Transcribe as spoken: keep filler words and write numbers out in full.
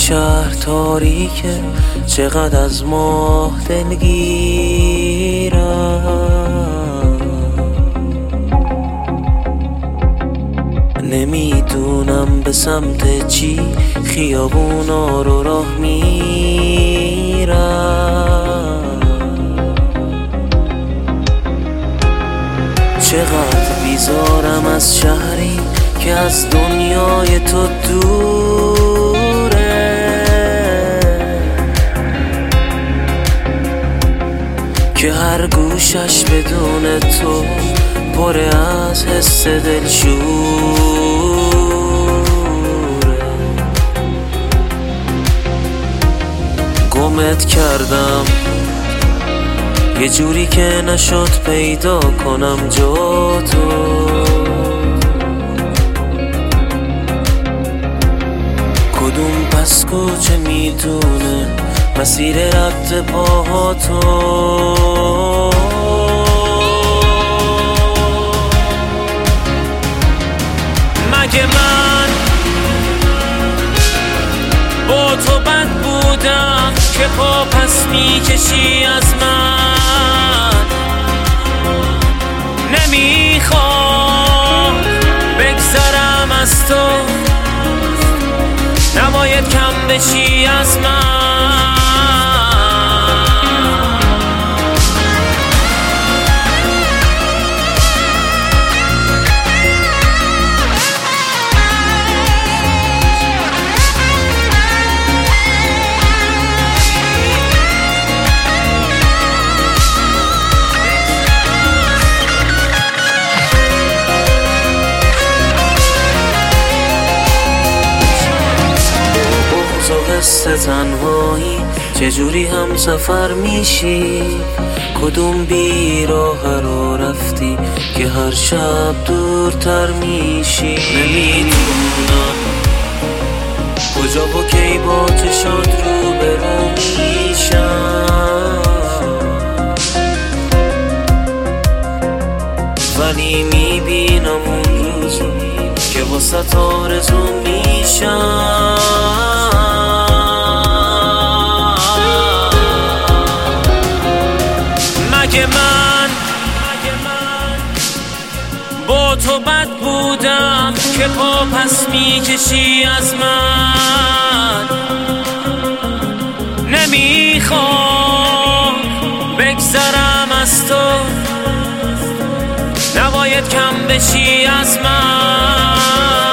شهر تاریکه، چقدر از ماه دلگیرم. نمیدونم به سمت چی خیابونا رو راه میرم. چقدر بیزارم از شهری که از دنیای تو دوره، که هر گوشش بدون تو پر از حس دلشوره. گمت کردم یه جوری که نشد پیدا کنم جا تو. کدوم پس کوچه میدونه مسیر رد پاها تو. مگه من با تو بد بودم که پا پس میکشی از من؟ نمیخوام بگذرم از تو، نباید کم بشی از من. حس تنهایی چجوری هم سفر میشی؟ کدوم بیراه را رفتی که هر شب دورتر میشی؟ نمیدونم کجا و کی با چشات رو برو میشم، ولی میبینم اون روزو که واسه آرزو میشم. مگه من با تو بد بودم که پا پس میکشی از من؟ نمیخوام بگذرم از تو، نباید کم بشی از من.